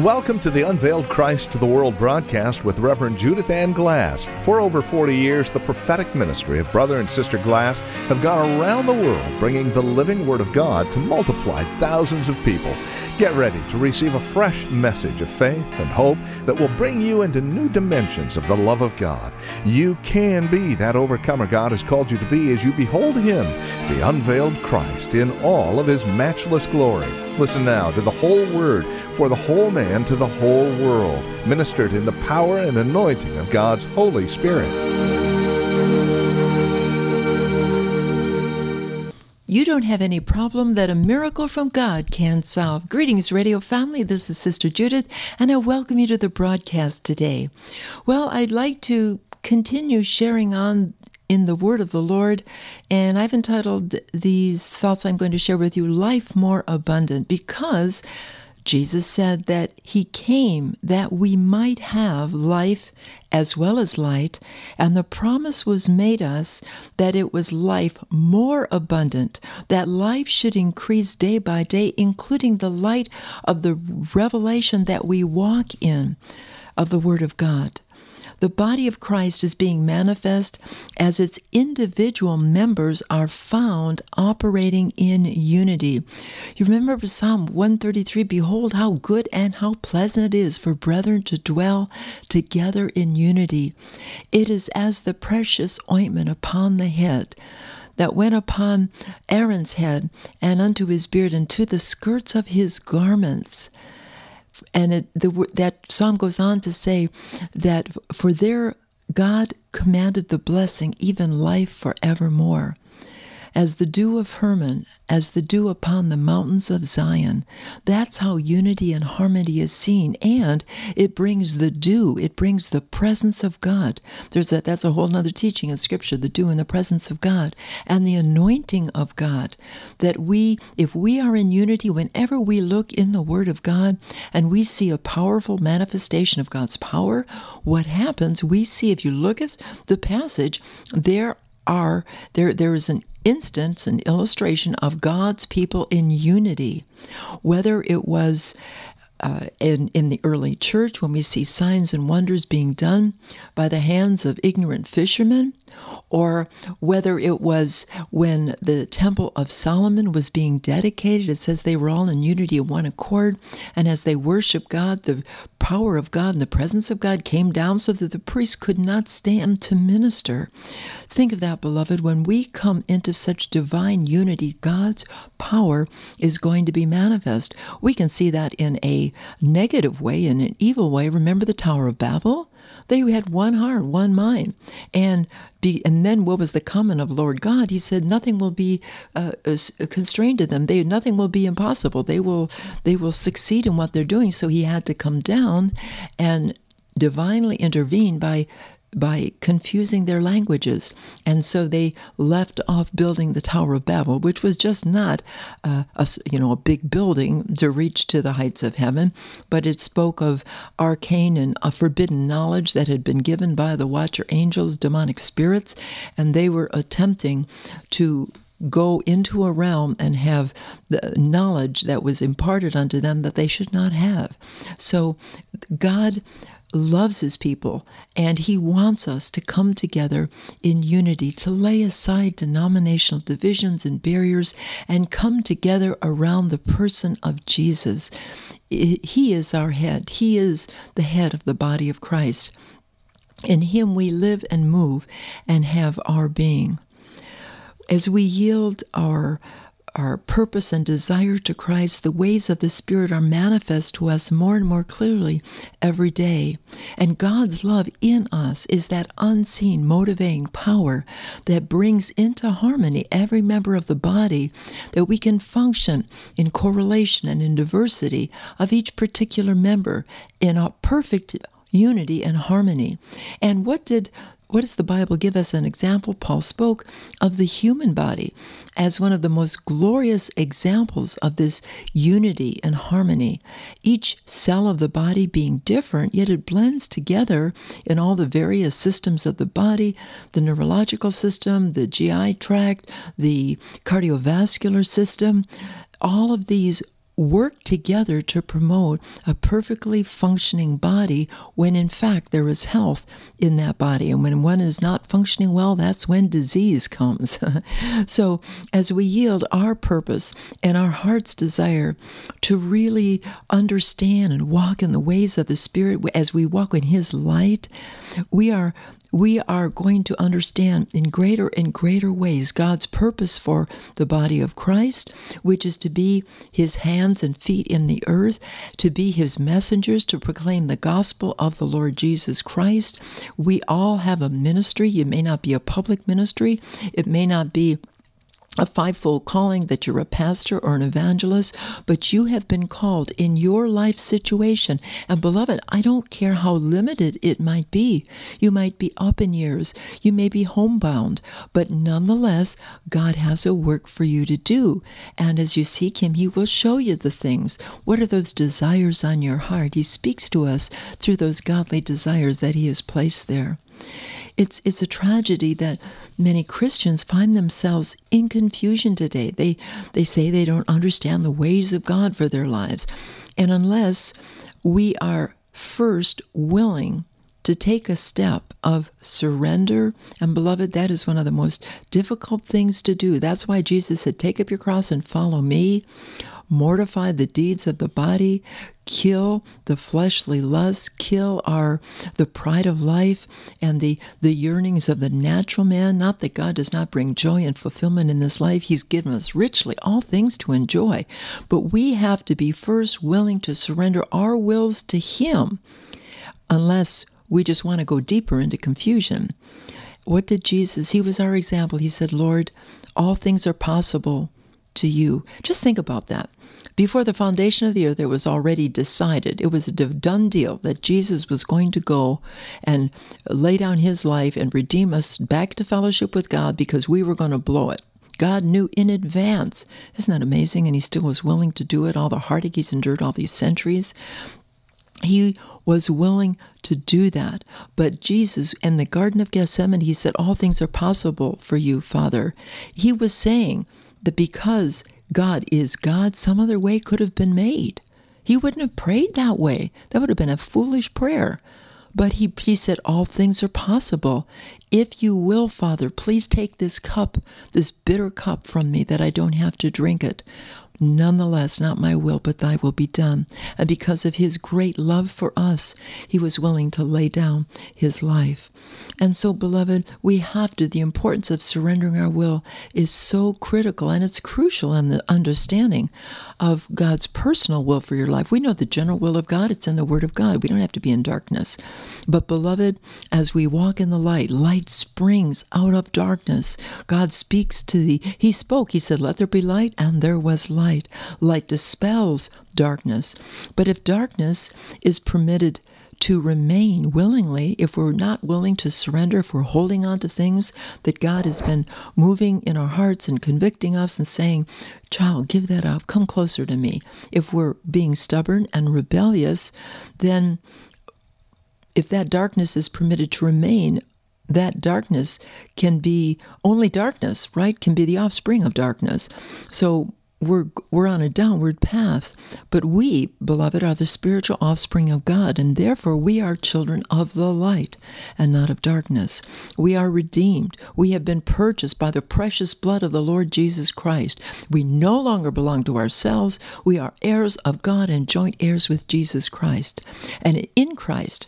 Welcome to the Unveiled Christ to the World broadcast with Reverend Judith Ann Glass. For over 40 years, the prophetic ministry of Brother and Sister Glass have gone around the world bringing the living Word of God to multiply thousands of people. Get ready to receive a fresh message of faith and hope that will bring you into new dimensions of the love of God. You can be that overcomer God has called you to be as you behold Him, the unveiled Christ, in all of His matchless glory. Listen now to the whole Word for the whole man to the whole world, ministered in the power and anointing of God's Holy Spirit. You don't have any problem that a miracle from God can't solve. Greetings, radio family. This is Sister Judith, and I welcome you to the broadcast today. Well, I'd like to continue sharing on in the Word of the Lord, and I've entitled these thoughts I'm going to share with you, Life More Abundant, because Jesus said that He came that we might have life as well as light, and the promise was made us that it was life more abundant, that life should increase day by day, including the light of the revelation that we walk in of the Word of God. The body of Christ is being manifest as its individual members are found operating in unity. You remember Psalm 133, "Behold how good and how pleasant it is for brethren to dwell together in unity. It is as the precious ointment upon the head that went upon Aaron's head and unto his beard and to the skirts of his garments." And that psalm goes on to say that for there God commanded the blessing, even life forevermore. As the dew of Hermon, as the dew upon the mountains of Zion. That's how unity and harmony is seen. And it brings the dew, it brings the presence of God. That's a whole other teaching in Scripture, the dew in the presence of God. And the anointing of God. That if we are in unity, whenever we look in the Word of God and we see a powerful manifestation of God's power, what happens, we see, if you look at the passage, there is an instance, an illustration of God's people in unity. Whether it was in the early church, when we see signs and wonders being done by the hands of ignorant fishermen, or whether it was when the Temple of Solomon was being dedicated. It says they were all in unity of one accord, and as they worshiped God, the power of God and the presence of God came down so that the priests could not stand to minister. Think of that, beloved. When we come into such divine unity, God's power is going to be manifest. We can see that in a negative way, in an evil way. Remember the Tower of Babel? They had one heart, one mind. And then what was the comment of Lord God? He said, nothing will be constrained to them. Nothing will be impossible. They will succeed in what they're doing. So He had to come down and divinely intervene by confusing their languages. And so they left off building the Tower of Babel, which was just not a big building to reach to the heights of heaven, but it spoke of arcane and forbidden knowledge that had been given by the watcher angels, demonic spirits, and they were attempting to go into a realm and have the knowledge that was imparted unto them that they should not have. So God loves His people, and He wants us to come together in unity, to lay aside denominational divisions and barriers and come together around the person of Jesus. He is our head. He is the head of the body of Christ. In Him we live and move and have our being. As we yield our purpose and desire to Christ, the ways of the Spirit are manifest to us more and more clearly every day. And God's love in us is that unseen, motivating power that brings into harmony every member of the body, that we can function in correlation and in diversity of each particular member in a perfect unity and harmony. And what does the Bible give us an example? Paul spoke of the human body as one of the most glorious examples of this unity and harmony. Each cell of the body being different, yet it blends together in all the various systems of the body, the neurological system, the GI tract, the cardiovascular system. All of these work together to promote a perfectly functioning body when in fact there is health in that body. And when one is not functioning well, that's when disease comes. So as we yield our purpose and our heart's desire to really understand and walk in the ways of the Spirit, as we walk in His light, we are going to understand in greater and greater ways God's purpose for the body of Christ, which is to be His hands and feet in the earth, to be His messengers, to proclaim the gospel of the Lord Jesus Christ. We all have a ministry. It may not be a public ministry. It may not be a fivefold calling that you're a pastor or an evangelist, but you have been called in your life situation. And beloved, I don't care how limited it might be. You might be up in years. You may be homebound, but nonetheless, God has a work for you to do. And as you seek Him, He will show you the things. What are those desires on your heart? He speaks to us through those godly desires that He has placed there. It's a tragedy that many Christians find themselves in confusion today. They say they don't understand the ways of God for their lives. And unless we are first willing to take a step of surrender, and beloved, that is one of the most difficult things to do. That's why Jesus said, take up your cross and follow me. Mortify the deeds of the body, kill the fleshly lusts, kill the pride of life and the yearnings of the natural man. Not that God does not bring joy and fulfillment in this life. He's given us richly all things to enjoy. But we have to be first willing to surrender our wills to Him, unless we just want to go deeper into confusion. What did Jesus? He was our example. He said, Lord, all things are possible to you. Just think about that. Before the foundation of the earth, it was already decided. It was a done deal that Jesus was going to go and lay down His life and redeem us back to fellowship with God because we were going to blow it. God knew in advance. Isn't that amazing? And He still was willing to do it. All the heartache He's endured all these centuries. He was willing to do that. But Jesus, in the Garden of Gethsemane, He said, all things are possible for you, Father. He was saying that because God is God, some other way could have been made. He wouldn't have prayed that way. That would have been a foolish prayer. But he said, all things are possible. If you will, Father, please take this cup, this bitter cup from me, that I don't have to drink it. Nonetheless, not my will, but thy will be done. And because of His great love for us, He was willing to lay down His life. And so, beloved, we have to. The importance of surrendering our will is so critical, and it's crucial in the understanding of God's personal will for your life. We know the general will of God. It's in the Word of God. We don't have to be in darkness. But, beloved, as we walk in the light, light springs out of darkness. God speaks to thee. He spoke. He said, let there be light, and there was light. Light dispels darkness. But if darkness is permitted to remain willingly, if we're not willing to surrender, if we're holding on to things that God has been moving in our hearts and convicting us and saying, child, give that up, come closer to me. If we're being stubborn and rebellious, then if that darkness is permitted to remain, that darkness can be only darkness, right? Can be the offspring of darkness. So we're on a downward path, but we, beloved, are the spiritual offspring of God, and therefore we are children of the light and not of darkness. We are redeemed. We have been purchased by the precious blood of the Lord Jesus Christ. We no longer belong to ourselves. We are heirs of God and joint heirs with Jesus Christ. And in Christ,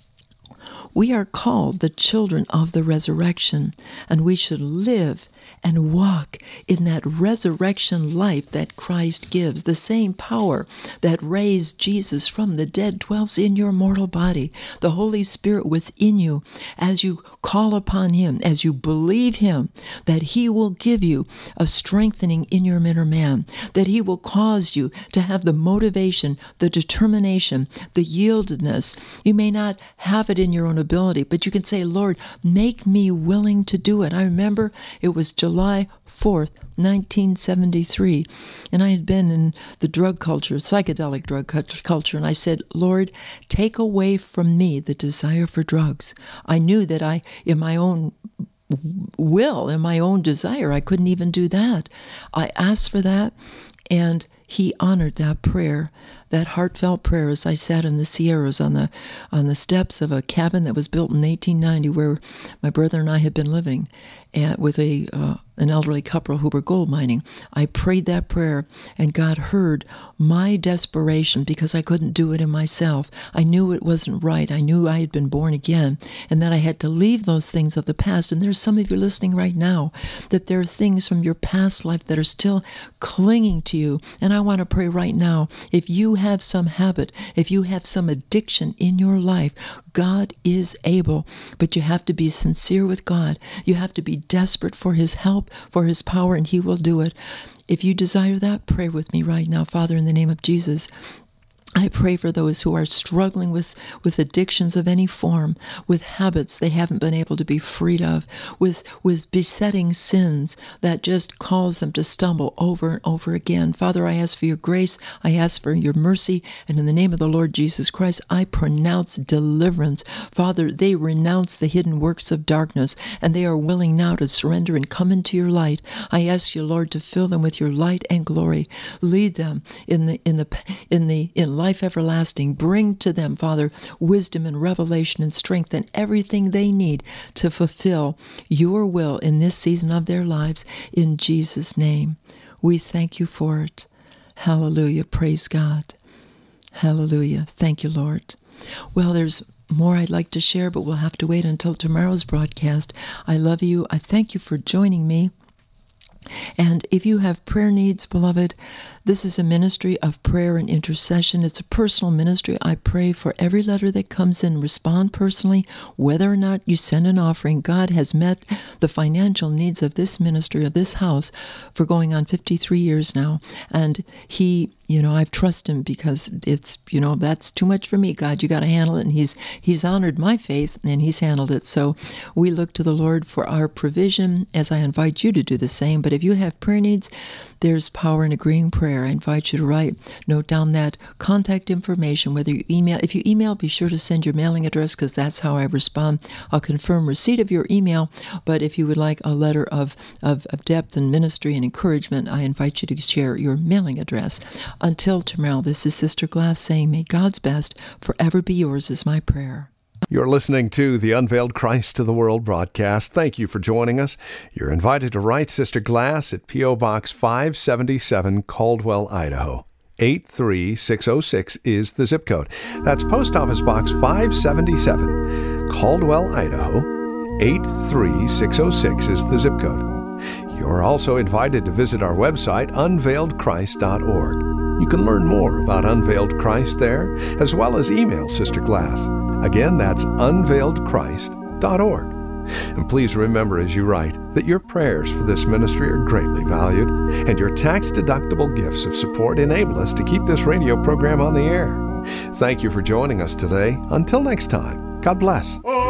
we are called the children of the resurrection, and we should live and walk in that resurrection life that Christ gives. The same power that raised Jesus from the dead dwells in your mortal body. The Holy Spirit within you, as you call upon Him, as you believe Him, that He will give you a strengthening in your inner man, that He will cause you to have the motivation, the determination, the yieldedness. You may not have it in your own ability, but you can say, Lord, make me willing to do it. I remember it was July 4th, 1973, and I had been in the drug culture, psychedelic drug culture, and I said, Lord, take away from me the desire for drugs. I knew that in my own will, in my own desire, I couldn't even do that. I asked for that, and he honored that prayer, that heartfelt prayer, as I sat in the Sierras on the steps of a cabin that was built in 1890 where my brother and I had been living with an elderly couple who were gold mining. I prayed that prayer, and God heard my desperation because I couldn't do it in myself. I knew it wasn't right. I knew I had been born again, and that I had to leave those things of the past. And there's some of you listening right now that there are things from your past life that are still clinging to you. And I want to pray right now, if you have some habit, if you have some addiction in your life, God is able, but you have to be sincere with God. You have to be desperate for His help, for His power, and He will do it. If you desire that, pray with me right now. Father, in the name of Jesus, I pray for those who are struggling with addictions of any form, with habits they haven't been able to be freed of, with besetting sins that just cause them to stumble over and over again. Father, I ask for your grace. I ask for your mercy. And in the name of the Lord Jesus Christ, I pronounce deliverance. Father, they renounce the hidden works of darkness, and they are willing now to surrender and come into your light. I ask you, Lord, to fill them with your light and glory. Lead them in life everlasting. Bring to them, Father, wisdom and revelation and strength and everything they need to fulfill your will in this season of their lives. In Jesus' name, we thank you for it. Hallelujah. Praise God. Hallelujah. Thank you, Lord. Well, there's more I'd like to share, but we'll have to wait until tomorrow's broadcast. I love you. I thank you for joining me. And if you have prayer needs, beloved, this is a ministry of prayer and intercession. It's a personal ministry. I pray for every letter that comes in. Respond personally, whether or not you send an offering. God has met the financial needs of this ministry, of this house, for going on 53 years now. And He, I've trusted Him because it's, that's too much for me. God, you got to handle it. And He's honored my faith, and He's handled it. So we look to the Lord for our provision, as I invite you to do the same. But if you have prayer needs, there's power in agreeing prayer. I invite you to note down that contact information, whether you email. If you email, be sure to send your mailing address, because that's how I respond. I'll confirm receipt of your email, but if you would like a letter of depth and ministry and encouragement, I invite you to share your mailing address. Until tomorrow, this is Sister Glass saying, may God's best forever be yours is my prayer. You're listening to the Unveiled Christ to the World broadcast. Thank you for joining us. You're invited to write Sister Glass at P.O. Box 577, Caldwell, Idaho. 83606 is the zip code. That's Post Office Box 577, Caldwell, Idaho. 83606 is the zip code. You're also invited to visit our website, unveiledchrist.org. You can learn more about Unveiled Christ there, as well as email Sister Glass. Again, that's unveiledchrist.org. And please remember as you write that your prayers for this ministry are greatly valued, and your tax-deductible gifts of support enable us to keep this radio program on the air. Thank you for joining us today. Until next time, God bless.